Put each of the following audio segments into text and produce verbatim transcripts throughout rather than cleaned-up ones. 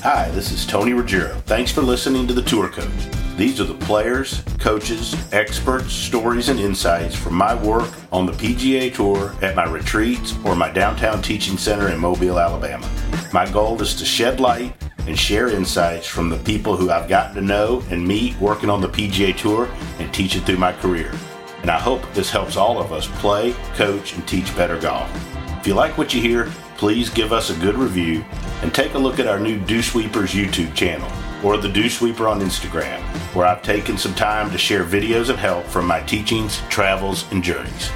Hi, this is Tony Ruggiero. Thanks for listening to The Tour Coach. These are the players, coaches, experts, stories, and insights from my work on the P G A Tour at my retreats or my downtown teaching center in Mobile, Alabama. My goal is to shed light and share insights from the people who I've gotten to know and meet working on the P G A Tour and teach it through my career. And I hope this helps all of us play, coach, and teach better golf. If you like what you hear, please give us a good review and take a look at our new Dew Sweepers YouTube channel or the Dew Sweeper on Instagram, where I've taken some time to share videos of help from my teachings, travels, and journeys.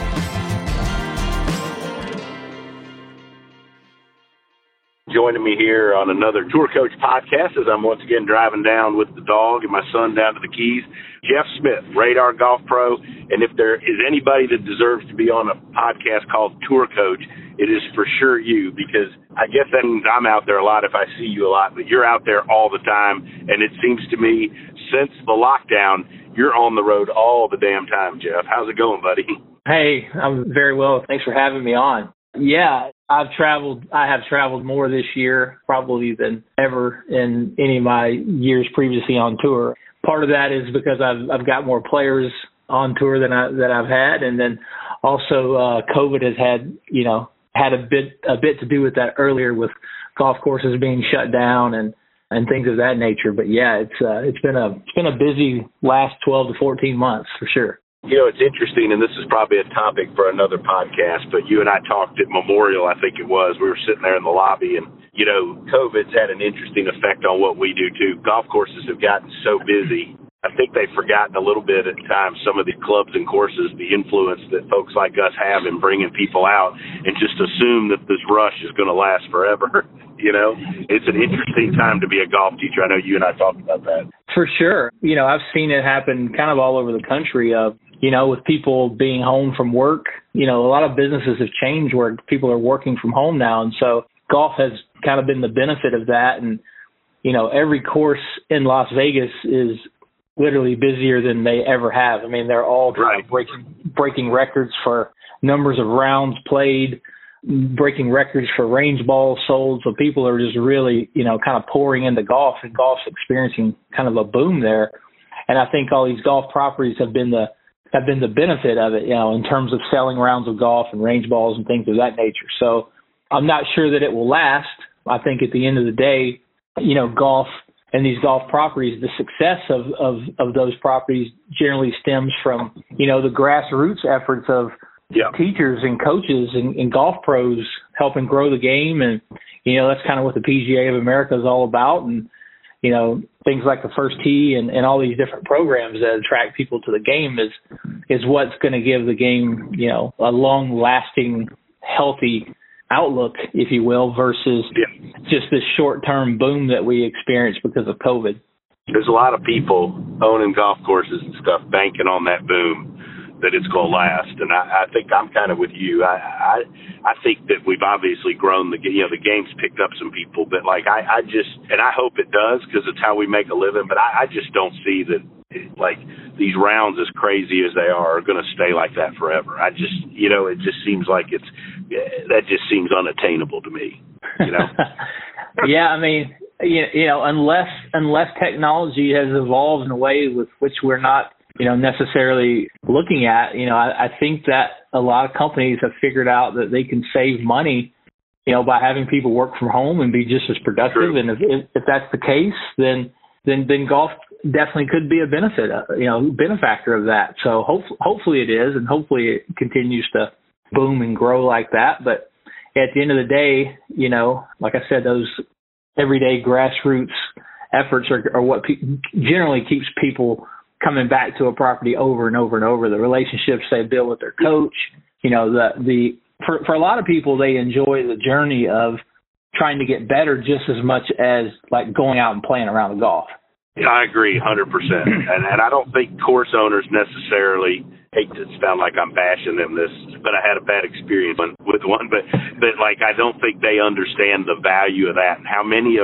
Joining me here on another Tour Coach podcast as I'm once again driving down with the dog and my son down to the Keys, Jeff Smith, Radar Golf Pro. And if there is anybody that deserves to be on a podcast called Tour Coach, it is for sure you, because I guess that means I'm out there a lot if I see you a lot, but you're out there all the time. And it seems to me since the lockdown, you're on the road all the damn time, Jeff. How's it going, buddy? Hey, I'm very well. Thanks for having me on. Yeah, I've traveled, I have traveled more this year probably than ever in any of my years previously on tour. Part of that is because I've I've got more players on tour than I that I've had, and then also uh, COVID has had, you know, had a bit a bit to do with that earlier with golf courses being shut down and, and things of that nature. But yeah, it's uh, it's been a it's been a busy last twelve to fourteen months for sure. You know, it's interesting, and this is probably a topic for another podcast, but you and I talked at Memorial, I think it was. We were sitting there in the lobby, and, you know, COVID's had an interesting effect on what we do, too. Golf courses have gotten so busy. I think they've forgotten a little bit at times, some of the clubs and courses, the influence that folks like us have in bringing people out, and just assume that this rush is going to last forever. You know, it's an interesting time to be a golf teacher. I know you and I talked about that. For sure. You know, I've seen it happen kind of all over the country of, you know, with people being home from work. You know, a lot of businesses have changed where people are working from home now. And so golf has kind of been the benefit of that. And, you know, every course in Las Vegas is literally busier than they ever have. I mean, they're all right. breaking breaking records for numbers of rounds played, breaking records for range balls sold. So people are just really, you know, kind of pouring into golf, and golf's experiencing kind of a boom there. And I think all these golf properties have been the have been the benefit of it, you know, in terms of selling rounds of golf and range balls and things of that nature. So I'm not sure that it will last. I think at the end of the day, you know, golf and these golf properties, the success of, of, of those properties generally stems from, you know, the grassroots efforts of yeah. teachers and coaches and, and golf pros helping grow the game. And, you know, that's kind of what the P G A of America is all about. And, you know, things like the First Tee and, and all these different programs that attract people to the game is is what's going to give the game, you know, a long-lasting, healthy outlook, if you will, versus yeah. just this short-term boom that we experienced because of COVID. There's a lot of people owning golf courses and stuff banking on that boom, that it's going to last. And I, I think I'm kind of with you. I, I I think that we've obviously grown the, you know, the game's picked up some people, but like I, I just, and I hope it does because it's how we make a living, but I, I just don't see that like these rounds as crazy as they are are going to stay like that forever. I just, you know, it just seems like it's, that just seems unattainable to me, you know? Yeah. I mean, you know, unless, unless technology has evolved in a way with which we're not, you know, necessarily looking at, you know, I, I think that a lot of companies have figured out that they can save money, you know, by having people work from home and be just as productive. True. And if, if, if that's the case, then, then, then golf definitely could be a benefit, uh, you know, benefactor of that. So hope, hopefully it is, and hopefully it continues to boom and grow like that. But at the end of the day, you know, like I said, those everyday grassroots efforts are, are what pe- generally keeps people coming back to a property over and over and over. The relationships they build with their coach, you know, the, the, for, for a lot of people, they enjoy the journey of trying to get better just as much as like going out and playing around the golf. Yeah, I agree one hundred percent. And, and I don't think course owners necessarily, hate to sound like I'm bashing them this, but I had a bad experience with one, but, but like, I don't think they understand the value of that and how many of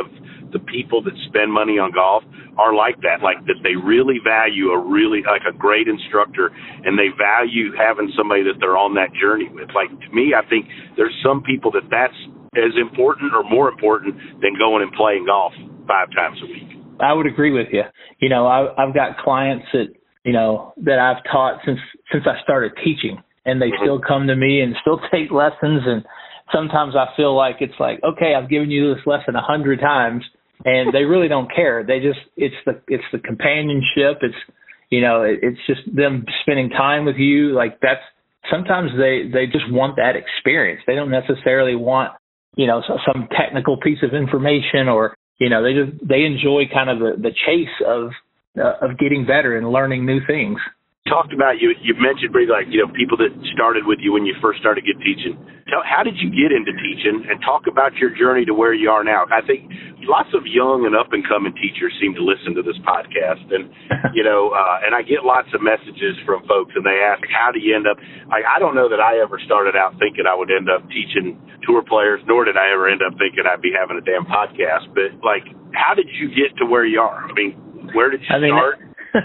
the people that spend money on golf are like that, like that they really value a really, like a great instructor, and they value having somebody that they're on that journey with. Like, to me, I think there's some people that that's as important or more important than going and playing golf five times a week. I would agree with you. You know, I, I've got clients that, you know, that I've taught since, since I started teaching, and they mm-hmm. still come to me and still take lessons. And sometimes I feel like it's like, okay, I've given you this lesson a hundred times, and they really don't care. They just, it's the, it's the companionship. It's, you know, it, it's just them spending time with you. Like, that's, sometimes they, they just want that experience. They don't necessarily want, you know, some technical piece of information, or, you know, they just, they enjoy kind of the, the chase of, uh, of getting better and learning new things. Talked about, you you mentioned briefly, like, you know, people that started with you when you first started get teaching. Tell, how did you get into teaching, and talk about your journey to where you are now? I think lots of young and up and coming teachers seem to listen to this podcast, and you know, uh, and I get lots of messages from folks, and they ask, how do you end up? Like, I don't know that I ever started out thinking I would end up teaching tour players, nor did I ever end up thinking I'd be having a damn podcast. But like, how did you get to where you are? I mean, where did you I mean, start?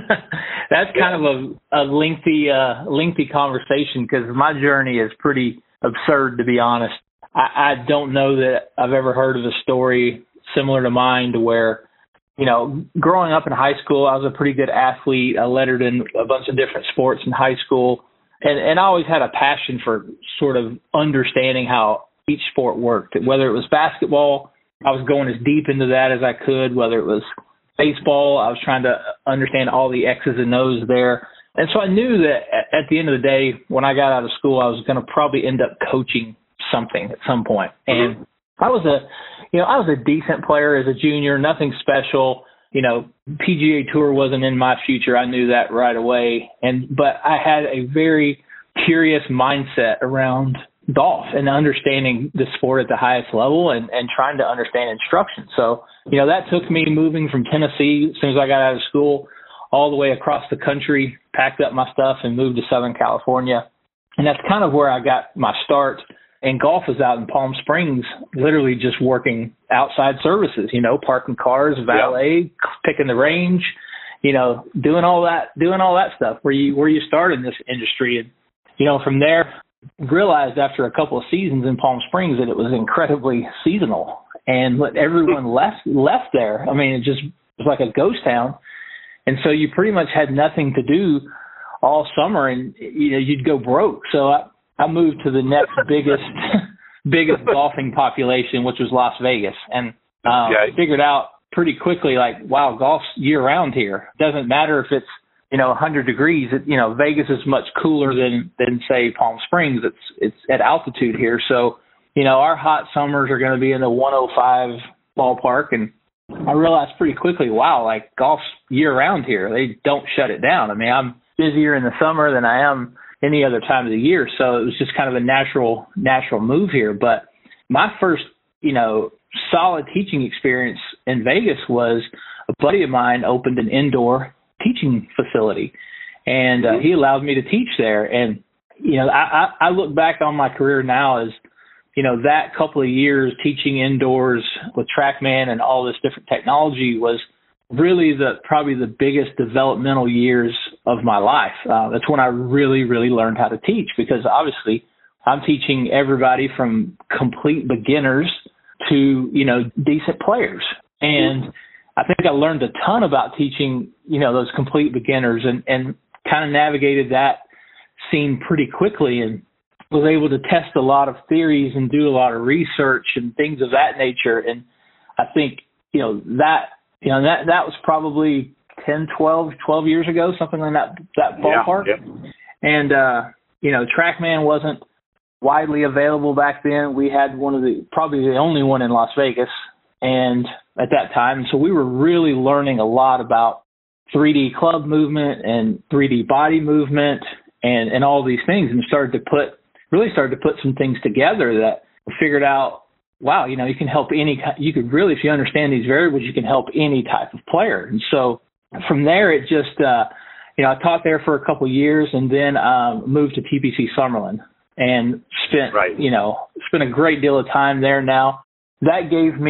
That's kind of a, a lengthy, uh, lengthy conversation, because my journey is pretty absurd, to be honest. I, I don't know that I've ever heard of a story similar to mine, to where, you know, growing up in high school, I was a pretty good athlete. I lettered in a bunch of different sports in high school, and, and I always had a passion for sort of understanding how each sport worked. Whether it was basketball, I was going as deep into that as I could. Whether it was baseball, I was trying to understand all the X's and O's there. And so I knew that at the end of the day, when I got out of school, I was going to probably end up coaching something at some point. And mm-hmm. I was a, you know, I was a decent player as a junior, nothing special. You know, P G A Tour wasn't in my future. I knew that right away. And, but I had a very curious mindset around golf and understanding the sport at the highest level, and, and trying to understand instruction. So, you know, that took me moving from Tennessee as soon as I got out of school all the way across the country, packed up my stuff and moved to Southern California. And that's kind of where I got my start. And golf was out in Palm Springs, literally just working outside services, you know, parking cars, valet, yeah. picking the range, you know, doing all that, doing all that stuff where you, where you start in this industry. And, you know, from there, realized after a couple of seasons in Palm Springs that it was incredibly seasonal, and everyone left left there. I mean, it just was like a ghost town. And so you pretty much had nothing to do all summer, and you know, you'd go broke. So I, I moved to the next biggest biggest golfing population, which was Las Vegas, and um, okay. figured out pretty quickly, like, wow, golf's year round here. Doesn't matter if it's, you know, one hundred degrees. It, you know, Vegas is much cooler than, than say Palm Springs. It's it's at altitude here. So, you know, our hot summers are going to be in the one oh five ballpark. And I realized pretty quickly, wow, like, golf's year round here. They don't shut it down. I mean, I'm busier in the summer than I am any other time of the year. So it was just kind of a natural, natural move here. But my first, you know, solid teaching experience in Vegas was a buddy of mine opened an indoor teaching facility, and uh, he allowed me to teach there. And, you know, I, I, I look back on my career now as, you know, that couple of years teaching indoors with TrackMan and all this different technology was really the, probably the biggest developmental years of my life. Uh, that's when I really, really learned how to teach, because obviously I'm teaching everybody from complete beginners to, you know, decent players. And I think I learned a ton about teaching, you know, those complete beginners, and, and kind of navigated that scene pretty quickly, and was able to test a lot of theories and do a lot of research and things of that nature. And I think, you know, that, you know, that, that was probably ten, twelve, twelve years ago, something like that, that ballpark. Yeah, yeah. And, uh, you know, TrackMan wasn't widely available back then. We had one of the, probably the only one in Las Vegas, and at that time. So we were really learning a lot about three D club movement and three D body movement and, and all these things, and started to put, really started to put some things together that figured out, wow, you know, you can help any, you could really, if you understand these variables, you can help any type of player. And so from there, it just, uh, you know, I taught there for a couple of years, and then um, moved to T P C Summerlin and spent, right. you know, spent a great deal of time there now. That gave me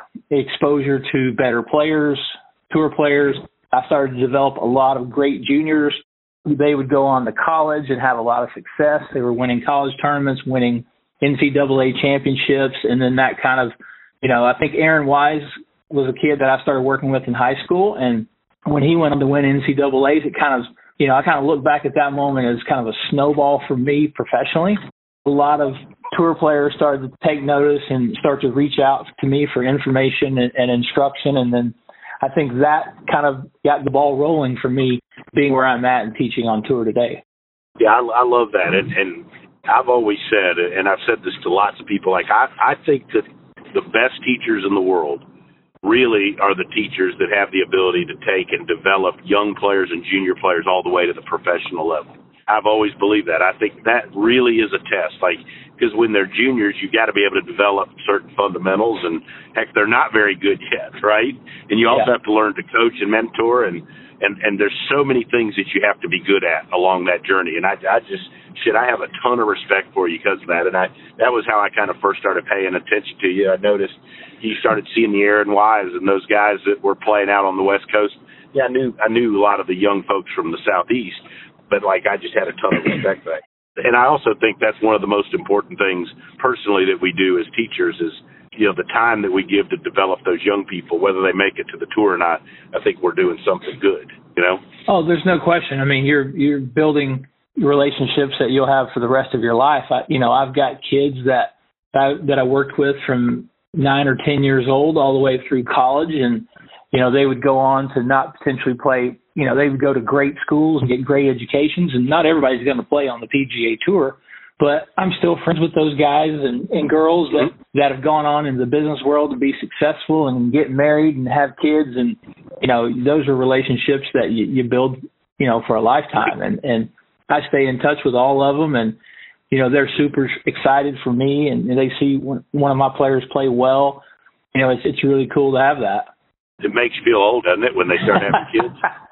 exposure to better players, tour players. I started to develop a lot of great juniors. They would go on to college and have a lot of success. They were winning college tournaments, winning N C double A championships, and then that kind of, you know, I think Aaron Wise was a kid that I started working with in high school, and when he went on to win N C double A's, it kind of, you know, I kind of look back at that moment as kind of a snowball for me professionally. A lot of tour players started to take notice and start to reach out to me for information and, and instruction, and then I think that kind of got the ball rolling for me being where I'm at and teaching on tour today. Yeah, I, I love that. And, and I've always said, and I've said this to lots of people, like I, I think that the best teachers in the world really are the teachers that have the ability to take and develop young players and junior players all the way to the professional level. I've always believed that. I think that really is a test. Like, because when they're juniors, you got to be able to develop certain fundamentals, and heck, they're not very good yet, right? And you also yeah. have to learn to coach and mentor, and, and, and there's so many things that you have to be good at along that journey. And I, I just, shit, I have a ton of respect for you because of that. And I, that was how I kind of first started paying attention to you. I noticed you started seeing the Aaron Wise and those guys that were playing out on the West Coast. Yeah, I knew, I knew a lot of the young folks from the Southeast, but like I just had a ton of respect for that. And I also think that's one of the most important things personally that we do as teachers is, you know, the time that we give to develop those young people, whether they make it to the tour or not. I think we're doing something good, you know? Oh, there's no question. I mean, you're, you're building relationships that you'll have for the rest of your life. I, you know, I've got kids that, I, that I worked with from nine or ten years old all the way through college. And, you know, they would go on to not potentially play, you know, they would go to great schools and get great educations, and not everybody's going to play on the P G A Tour, but I'm still friends with those guys and, and girls that, that have gone on in the business world to be successful and get married and have kids. And, you know, those are relationships that you, you build, you know, for a lifetime. And, and I stay in touch with all of them, and, you know, they're super excited for me, and they see one of my players play well. You know, it's, it's really cool to have that. It makes you feel old, doesn't it, when they start having kids?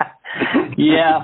Yeah,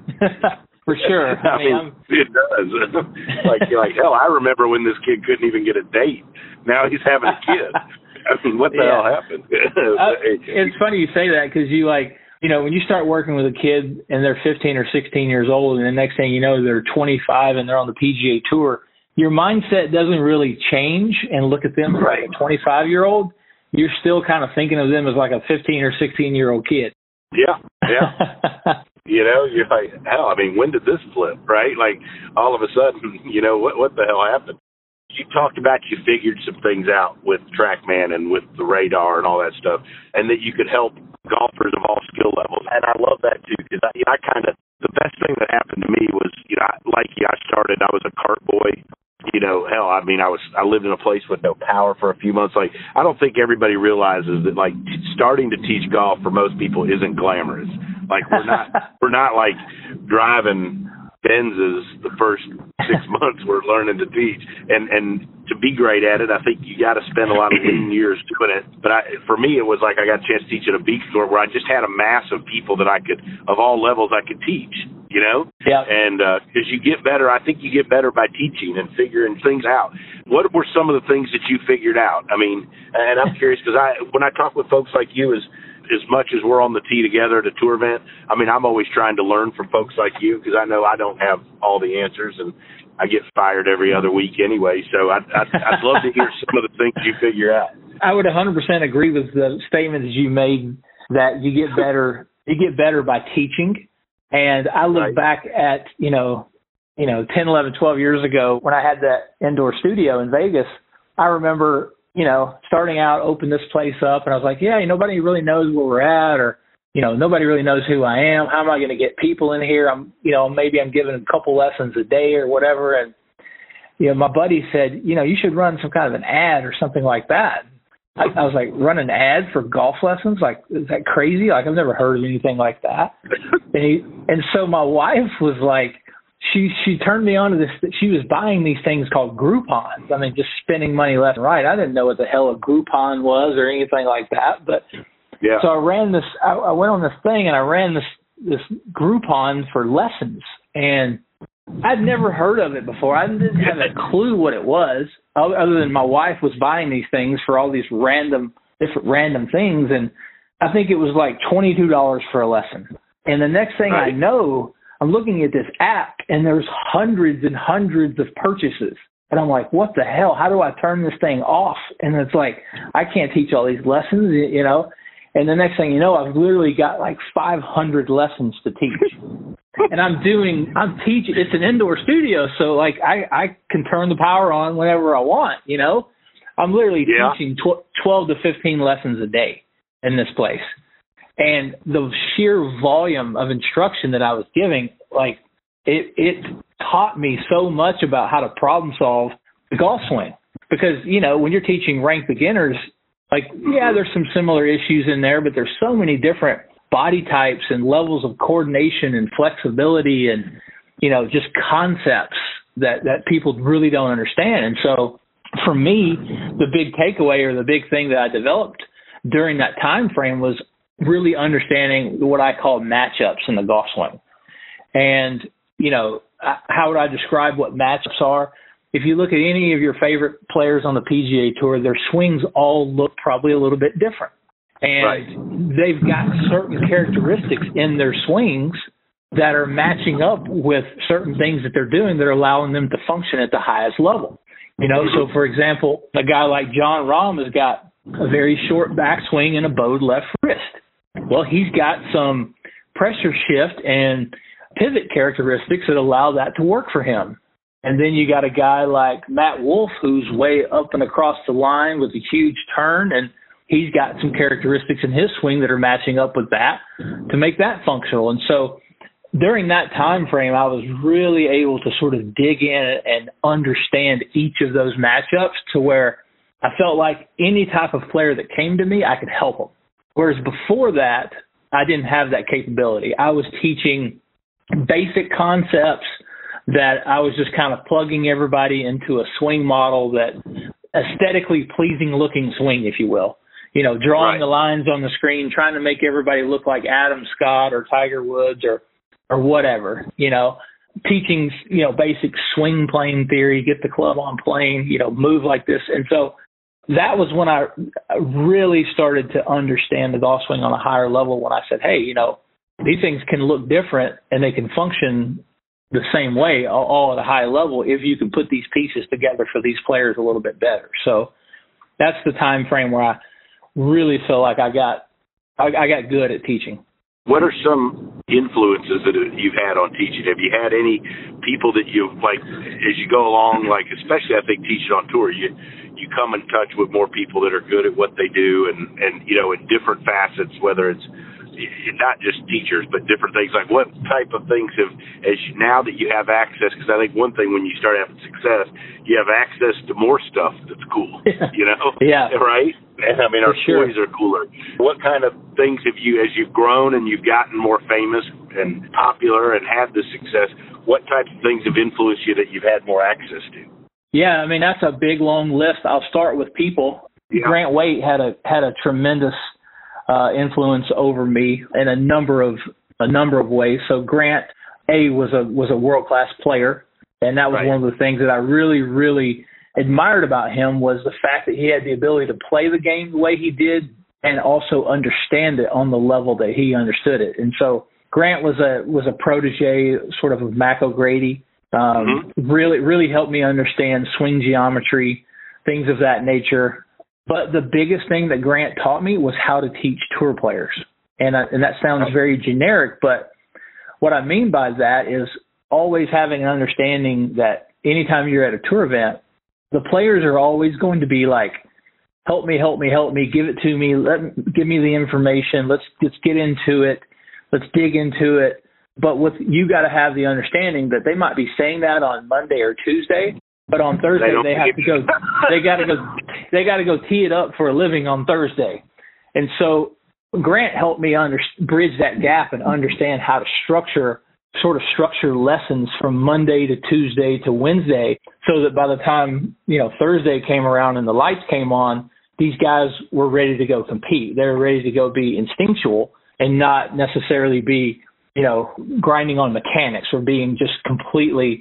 for sure. I, I mean, mean it does. like, you're like, hell, I remember when this kid couldn't even get a date. Now he's having a kid. I mean, what the yeah. hell happened? uh, it's funny you say that because you like, you know, when you start working with a kid and they're fifteen or sixteen years old, and the next thing you know, they're twenty-five and they're on the P G A Tour, your mindset doesn't really change and look at them right. like a twenty-five-year-old. You're still kind of thinking of them as like a fifteen or sixteen-year-old kid. Yeah, yeah. You know, you're like, hell, I mean, when did this flip, right? Like, all of a sudden, you know, what what the hell happened? You talked about you figured some things out with TrackMan and with the radar and all that stuff, and that you could help golfers of all skill levels. And I love that, too, because I, you know, I kind of, the best thing that happened to me was, you know, like you, I started, I was a cart boy. You know, hell, I mean, I was, I lived in a place with no power for a few months. Like, I don't think everybody realizes that, like, t- starting to teach golf for most people isn't glamorous. Like, we're not, we're not like driving Benzes the first six months we're learning to teach. And, and to be great at it, I think you got to spend a lot of years doing it. But I, for me, it was like I got a chance to teach at a beach resort where I just had a mass of people that I could, of all levels, I could teach. You know? Yeah. And because uh, you get better, I think you get better by teaching and figuring things out. What were some of the things that you figured out? I mean, and I'm curious because I, when I talk with folks like you, as as much as we're on the tee together at a tour event, I mean, I'm always trying to learn from folks like you because I know I don't have all the answers, and I get fired every other week anyway. So I'd, I'd, I'd love to hear some of the things you figure out. I would one hundred percent agree with the statements you made that you get better, you get better by teaching. And I look right. back at, you know, you know, ten, eleven, twelve years ago when I had that indoor studio in Vegas. I remember, you know, starting out, open this place up, and I was like, yeah, nobody really knows where we're at, or, you know, nobody really knows who I am. How am I going to get people in here? I'm, you know, maybe I'm giving a couple lessons a day or whatever. And, you know, my buddy said, you know, you should run some kind of an ad or something like that. I, I was like, run an ad for golf lessons? Like, is that crazy? Like, I've never heard of anything like that. And he, and so my wife was like, she she turned me on to this. She was buying these things called Groupons. I mean, just spending money left and right. I didn't know what the hell a Groupon was or anything like that. But yeah. So I ran this. I, I went on this thing and I ran this this Groupon for lessons, and I'd never heard of it before. I didn't have a clue what it was, other than my wife was buying these things for all these random different random things. And I think it was like twenty-two dollars for a lesson. And the next thing right. I know, I'm looking at this app and there's hundreds and hundreds of purchases. And I'm like, what the hell? How do I turn this thing off? And it's like, I can't teach all these lessons, you know? And the next thing you know, I've literally got like five hundred lessons to teach. And I'm doing, I'm teaching, it's an indoor studio. So like I, I can turn the power on whenever I want, you know? I'm literally yeah. teaching tw- twelve to fifteen lessons a day in this place. And the sheer volume of instruction that I was giving, like it, it taught me so much about how to problem solve the golf swing. Because, you know, when you're teaching ranked beginners, like, yeah, there's some similar issues in there, but there's so many different body types and levels of coordination and flexibility and, you know, just concepts that, that people really don't understand. And so for me, the big takeaway or the big thing that I developed during that time frame was really understanding what I call matchups in the golf swing. And, you know, how would I describe what matchups are? If you look at any of your favorite players on the P G A Tour, their swings all look probably a little bit different. And right. they've got certain characteristics in their swings that are matching up with certain things that they're doing that are allowing them to function at the highest level. You know, so for example, a guy like Jon Rahm has got a very short backswing and a bowed left wrist. Well, he's got some pressure shift and pivot characteristics that allow that to work for him. And then you got a guy like Matt Wolff, who's way up and across the line with a huge turn, and he's got some characteristics in his swing that are matching up with that to make that functional. And so during that time frame, I was really able to sort of dig in and understand each of those matchups to where I felt like any type of player that came to me, I could help them. Whereas before that, I didn't have that capability. I was teaching basic concepts that I was just kind of plugging everybody into a swing model, that aesthetically pleasing looking swing, if you will. You know, drawing right. the lines on the screen, trying to make everybody look like Adam Scott or Tiger Woods or or whatever, you know, teaching, you know, basic swing plane theory, get the club on plane, you know, move like this. And so that was when I really started to understand the golf swing on a higher level, when I said, hey, you know, these things can look different and they can function the same way all, all at a high level if you can put these pieces together for these players a little bit better. So that's the time frame where I really feel like I got I, I got good at teaching. What are some influences that you've had on teaching? Have you had any people that you, like, as you go along, like, especially I think teaching on tour, you you come in touch with more people that are good at what they do and, and you know, in different facets, whether it's not just teachers, but different things. Like, what type of things have, as you, now that you have access, because I think one thing when you start having success, you have access to more stuff that's cool, you know? Yeah. Right? And I mean, our sure. stories are cooler. What kind of things have you, as you've grown and you've gotten more famous and popular and had this success, what types of things have influenced you that you've had more access to? Yeah, I mean, that's a big, long list. I'll start with people. Yeah. Grant Waite had a had a tremendous Uh, influence over me in a number of a number of ways. So Grant A was a was a world class player, and that was right. one of the things that I really really admired about him, was the fact that he had the ability to play the game the way he did and also understand it on the level that he understood it. And so Grant was a was a protege sort of of Mac O'Grady. Um, mm-hmm. Really really helped me understand swing geometry, things of that nature. But the biggest thing that Grant taught me was how to teach tour players. And, I, and that sounds very generic, but what I mean by that is always having an understanding that anytime you're at a tour event, the players are always going to be like, help me, help me, help me, give it to me, let give me the information, let's let's get into it, let's dig into it. But with you got to have the understanding that they might be saying that on Monday or Tuesday, but on Thursday they, they have to go. They got to go. They got to go tee it up for a living on Thursday. And so Grant helped me under, bridge that gap and understand how to structure, sort of structure lessons from Monday to Tuesday to Wednesday, so that by the time you know Thursday came around and the lights came on, these guys were ready to go compete. They were ready to go be instinctual and not necessarily be, you know, grinding on mechanics or being just completely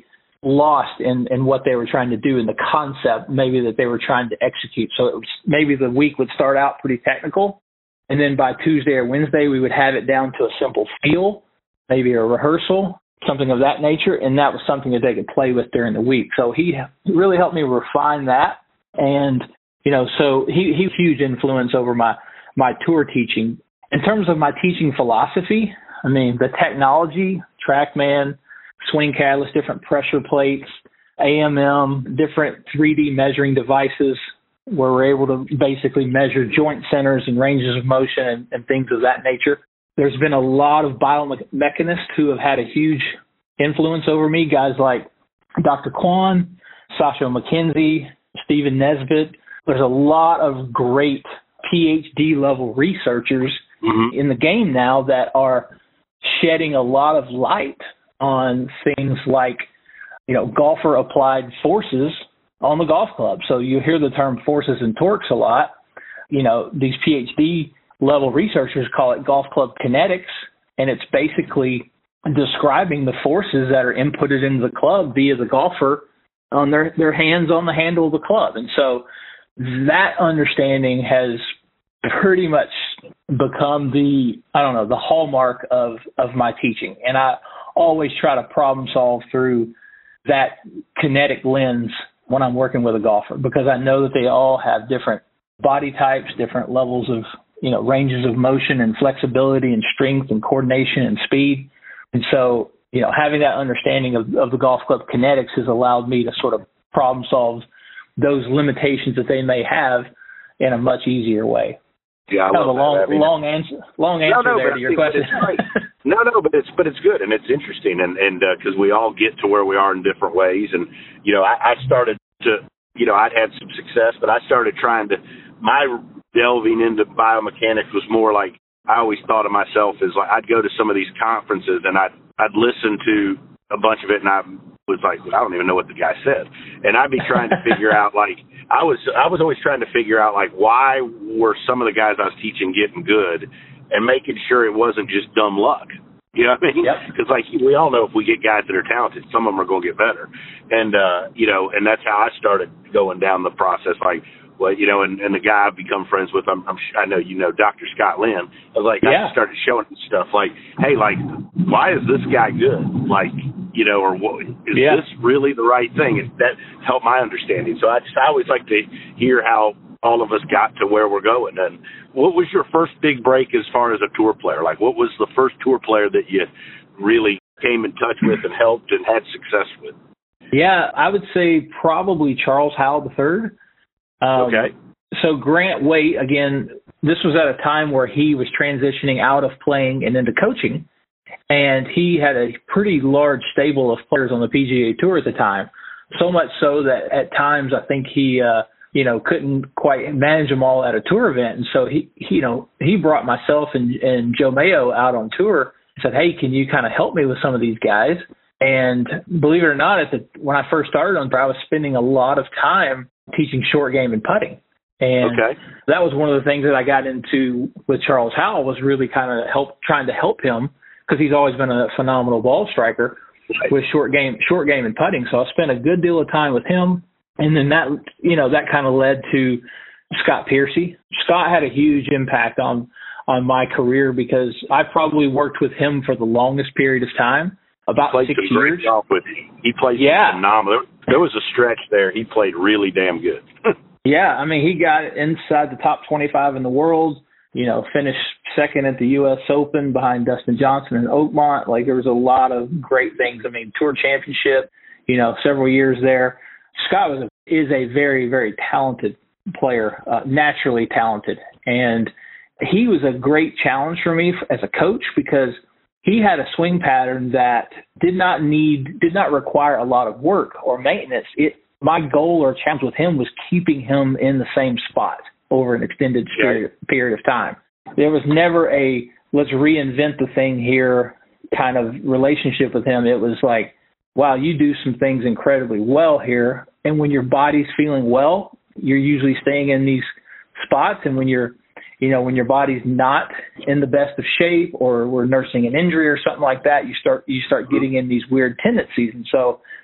lost in, in what they were trying to do in the concept maybe that they were trying to execute. So it was, maybe the week would start out pretty technical, and then by Tuesday or Wednesday we would have it down to a simple feel, maybe a rehearsal, something of that nature, and that was something that they could play with during the week. So he really helped me refine that, and you know, so he he's a huge influence over my my tour teaching. In terms of my teaching philosophy, I mean, the technology, TrackMan, Swing Catalyst, different pressure plates, A M M, different three D measuring devices where we're able to basically measure joint centers and ranges of motion and, and things of that nature. There's been a lot of biomechanists who have had a huge influence over me, guys like Doctor Kwan, Sasha McKenzie, Stephen Nesbitt. There's a lot of great P H D level researchers mm-hmm. in the game now that are shedding a lot of light on things like, you know, golfer applied forces on the golf club. So you hear the term forces and torques a lot. You know, these P H D level researchers call it golf club kinetics, and it's basically describing the forces that are inputted into the club via the golfer on their, their hands on the handle of the club. And so that understanding has pretty much become the, I don't know, the hallmark of, of my teaching. And I always try to problem solve through that kinetic lens when I'm working with a golfer, because I know that they all have different body types, different levels of, you know, ranges of motion and flexibility and strength and coordination and speed. And so, you know, having that understanding of, of the golf club kinetics has allowed me to sort of problem solve those limitations that they may have in a much easier way. Yeah, I kind love of a long, that. I mean, long answer, long answer no, no, there to your question. no, no, but it's but it's good and it's interesting, and and because uh, we all get to where we are in different ways, and you know, I, I started to, you know, I'd had some success, but I started trying to, my delving into biomechanics was more like, I always thought of myself as like, I'd go to some of these conferences and I'd I'd listen to a bunch of it, and I was like, I don't even know what the guy said, and I'd be trying to figure out like. I was I was always trying to figure out, like, why were some of the guys I was teaching getting good, and making sure it wasn't just dumb luck. You know what I mean? Because, yep. like, we all know if we get guys that are talented, some of them are going to get better. And, uh, you know, and that's how I started going down the process. Like, well, you know, and, and the guy I've become friends with, I'm, I'm, I know you know Doctor Scott Lynn. I was like, yeah. I started showing him stuff like, hey, like, why is this guy good? Like, you know, or what, is yeah. this really the right thing? Is that helped my understanding? So I just I always like to hear how all of us got to where we're going. And what was your first big break as far as a tour player? Like, what was the first tour player that you really came in touch with and helped and had success with? Yeah, I would say probably Charles Howell the third. Um, okay. So Grant Waite, again, this was at a time where he was transitioning out of playing and into coaching. And he had a pretty large stable of players on the P G A Tour at the time, so much so that at times I think he, uh, you know, couldn't quite manage them all at a tour event. And so he, he you know, he brought myself and, and Joe Mayo out on tour and said, hey, can you kind of help me with some of these guys? And believe it or not, at the, when I first started on tour, I was spending a lot of time teaching short game and putting. And okay. that was one of the things that I got into with Charles Howell, was really kind of help trying to help him, because he's always been a phenomenal ball striker right. with short game, short game and putting. So I spent a good deal of time with him. And then that, you know, that kind of led to Scott Piercy. Scott had a huge impact on, on my career, because I probably worked with him for the longest period of time, about six years. Golf with him. He played yeah. phenomenal. There was a stretch there. He played really damn good. yeah. I mean, he got inside the top twenty-five in the world. You know, finished second at the U S Open behind Dustin Johnson and Oakmont. Like, there was a lot of great things. I mean, Tour Championship, you know, several years there. Scott was a, is a very, very talented player, uh, naturally talented. And he was a great challenge for me as a coach, because he had a swing pattern that did not need, did not require a lot of work or maintenance. It, my goal or challenge with him was keeping him in the same spot over an extended period, period of time. There was never a let's reinvent the thing here kind of relationship with him. It was like, wow, you do some things incredibly well here. And when your body's feeling well, you're usually staying in these spots. And when you're, you know, when your body's not in the best of shape, or we're nursing an injury or something like that, you start, you start getting in these weird tendencies. And so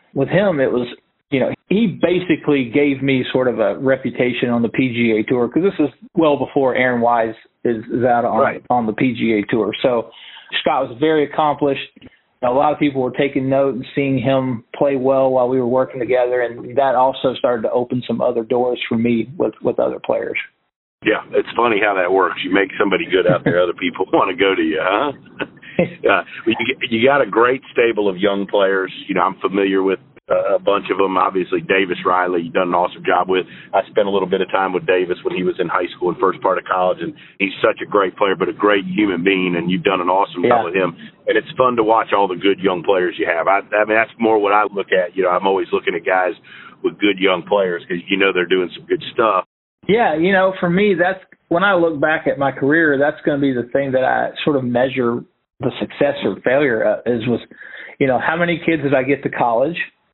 with him, it was, you know, he basically gave me sort of a reputation on the P G A Tour, because this is well before Aaron Wise is, is out on, right. on the P G A Tour. So Scott was very accomplished. A lot of people were taking note and seeing him play well while we were working together, and that also started to open some other doors for me with, with other players. Yeah, it's funny how that works. You make somebody good out there, other people want to go to you, huh? uh, you, you got a great stable of young players. You know, I'm familiar with uh, a bunch of them. Obviously, Davis Riley, you've done an awesome job with. I spent a little bit of time with Davis when he was in high school and first part of college, and he's such a great player, but a great human being, and you've done an awesome yeah. job with him. And it's fun to watch all the good young players you have. I, I mean, that's more what I look at. You know, I'm always looking at guys with good young players because you know they're doing some good stuff. Yeah, you know, for me, that's when I look back at my career, that's going to be the thing that I sort of measure the success or failure of, is was, you know, how many kids did I get to college?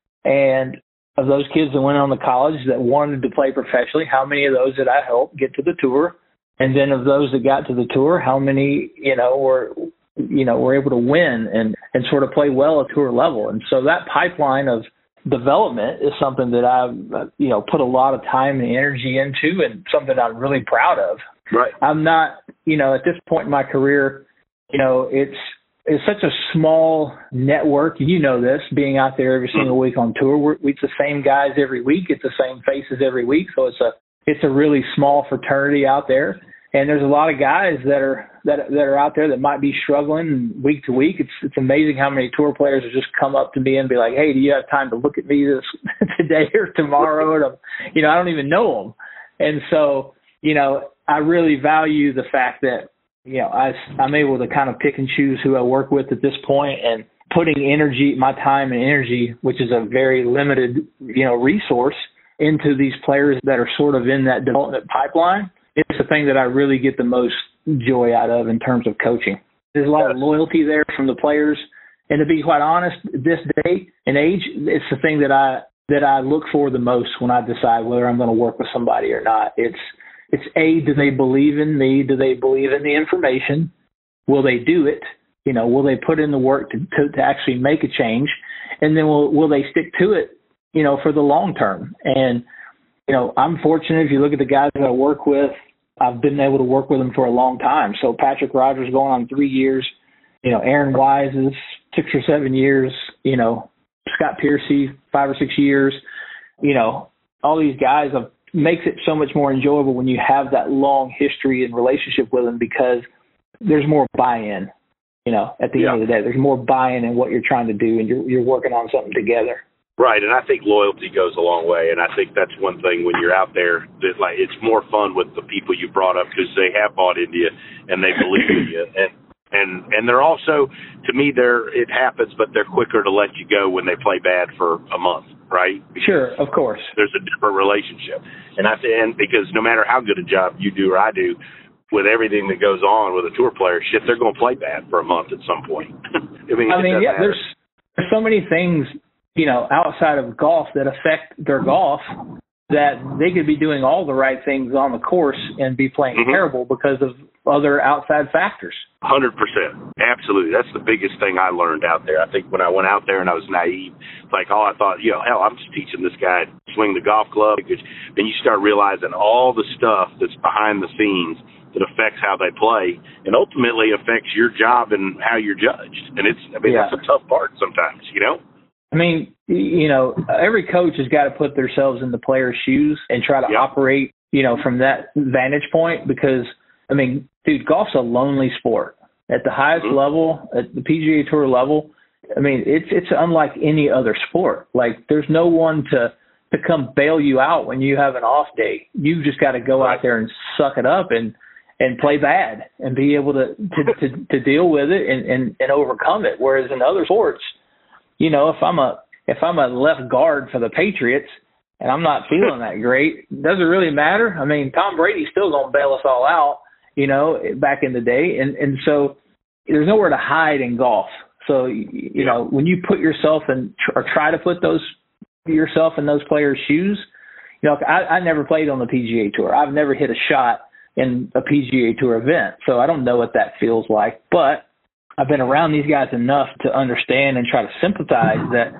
And of those kids that went on to college that wanted to play professionally, how many of those did I help get to the tour? And then of those that got to the tour, how many, you know, were, you know, were able to win and, and sort of play well at tour level? And so that pipeline of development is something that I've, you know, put a lot of time and energy into, and something I'm really proud of. Right. I'm not, you know, at this point in my career, you know, it's, it's such a small network. You know this, being out there every single week on tour. We're, it's the same guys every week. It's the same faces every week. So it's a, it's a really small fraternity out there. And there's a lot of guys that are that that are out there that might be struggling week to week. It's it's amazing how many tour players have just come up to me and be like, "Hey, do you have time to look at me this today or tomorrow?" And I'm, you know, I don't even know them. And so, you know, I really value the fact that, you know, I, I'm able to kind of pick and choose who I work with at this point, and putting energy, my time and energy, which is a very limited, you know, resource, into these players that are sort of in that development pipeline. It's the thing that I really get the most joy out of in terms of coaching. There's a lot of loyalty there from the players. And to be quite honest, this day and age, it's the thing that I that I look for the most when I decide whether I'm going to work with somebody or not. It's, it's A, do they believe in me? Do they believe in the information? Will they do it? You know, will they put in the work to, to, to actually make a change? And then will, will they stick to it, you know, for the long term? And, you know, I'm fortunate. If you look at the guys that I work with, I've been able to work with them for a long time. So Patrick Rogers going on three years, you know, Aaron Wise is six or seven years, you know, Scott Piercy, five or six years, you know, all these guys have, makes it so much more enjoyable when you have that long history and relationship with them, because there's more buy-in, you know, at the yeah. end of the day. There's more buy-in in what you're trying to do, and you're, you're working on something together. Right, and I think loyalty goes a long way, and I think that's one thing when you're out there that, like, it's more fun with the people you brought up because they have bought into you and they believe in you, and and and they're also, to me, they're it happens, but they're quicker to let you go when they play bad for a month, right? Because sure, of course. There's a different relationship, and I and because no matter how good a job you do or I do, with everything that goes on with a tour player, shit, they're going to play bad for a month at some point. I mean, I mean, yeah, there's there's so many things, you know, outside of golf that affect their golf, that they could be doing all the right things on the course and be playing mm-hmm. terrible because of other outside factors. one hundred percent. Absolutely. That's the biggest thing I learned out there. I think when I went out there and I was naive, like, oh, I thought, you know, hell, I'm just teaching this guy to swing the golf club. Then you start realizing all the stuff that's behind the scenes that affects how they play and ultimately affects your job and how you're judged. And it's, I mean, yeah. that's a tough part sometimes, you know? I mean, you know, every coach has got to put themselves in the player's shoes and try to yep. operate, you know, from that vantage point, because, I mean, dude, golf's a lonely sport. At the highest mm-hmm. level, at the P G A Tour level, I mean, it's it's unlike any other sport. Like, there's no one to, to come bail you out when you have an off day. You just got to go right. out there and suck it up and, and play bad and be able to, to, to, to deal with it and, and, and overcome it. Whereas in other sports, you know, if I'm a if I'm a left guard for the Patriots and I'm not feeling that great, does it really matter? I mean, Tom Brady's still going to bail us all out, you know, back in the day. And, and so there's nowhere to hide in golf. So, you yeah. know, when you put yourself in or try to put those yourself in those players' shoes, you know, I, I never played on the P G A Tour. I've never hit a shot in a P G A Tour event. So I don't know what that feels like. But I've been around these guys enough to understand and try to sympathize that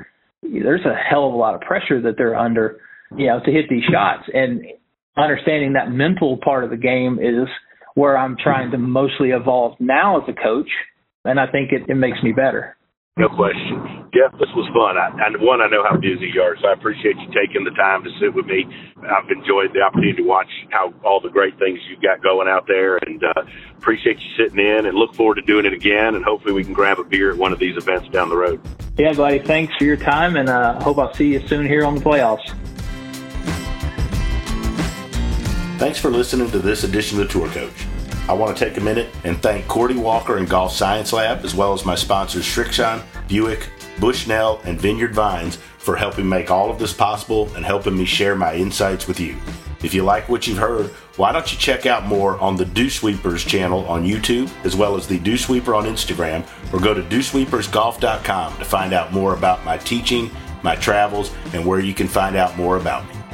there's a hell of a lot of pressure that they're under, you know, to hit these shots. And understanding that mental part of the game is where I'm trying to mostly evolve now as a coach, and I think it, it makes me better. No question. Jeff, this was fun. I, I, one, I know how busy you are, so I appreciate you taking the time to sit with me. I've enjoyed the opportunity to watch how all the great things you've got going out there, and uh, appreciate you sitting in, and look forward to doing it again, and hopefully we can grab a beer at one of these events down the road. Yeah, buddy, thanks for your time, and I uh, hope I'll see you soon here on the playoffs. Thanks for listening to this edition of the Tour Coach. I want to take a minute and thank Cordy Walker and Golf Science Lab, as well as my sponsors Srixon, Buick, Bushnell, and Vineyard Vines for helping make all of this possible and helping me share my insights with you. If you like what you've heard, why don't you check out more on the Dew Sweepers channel on YouTube, as well as the Dew Sweeper on Instagram, or go to dew sweepers golf dot com to find out more about my teaching, my travels, and where you can find out more about me.